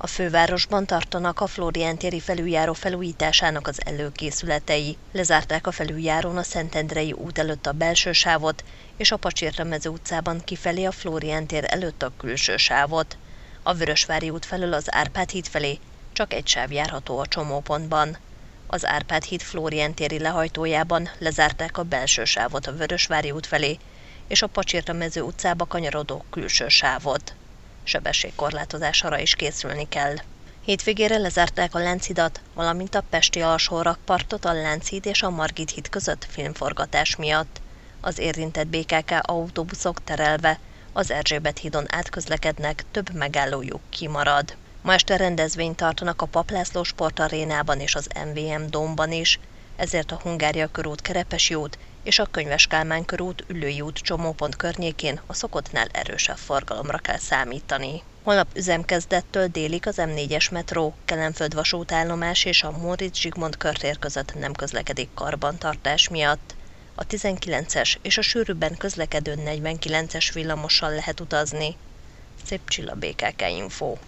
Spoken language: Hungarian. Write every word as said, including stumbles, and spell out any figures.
A fővárosban tartanak a Flórián téri felüljáró felújításának az előkészületei. Lezárták a felüljárón a Szentendrei út előtt a belső sávot, és a Pacsirta-mező utcában kifelé a Flórián tér előtt a külső sávot. A Vörösvári út felől az Árpád híd felé csak egy sáv járható a csomópontban. Az Árpád híd Flórián téri lehajtójában lezárták a belső sávot a Vörösvári út felé, és a Pacsirta-mező utcába kanyarodó külső sávot. Sebességkorlátozásra is készülni kell. Hétvégére lezárták a Lánchidat, valamint a pesti alsórakpartot a Lánchíd és a Margit híd között filmforgatás miatt. Az érintett bé ká ká autóbuszok terelve az Erzsébet hídon átközlekednek, több megállójuk kimarad. Ma este rendezvényt tartanak a Papp László sportarénában és az em vé em Dómban is, ezért a Hungária körút Kerepesi út és a Könyves Kálmán körút Üllői út csomópont környékén a szokottnál erősebb forgalomra kell számítani. Holnap üzemkezdettől délig az em négyes metró, Kelenföld vasútállomás és a Móricz Zsigmond körtér között nem közlekedik karbantartás miatt. A tizenkilences és a sűrűbben közlekedő negyvenkilences villamossal lehet utazni. Szép Csilla, bé ká ká Info.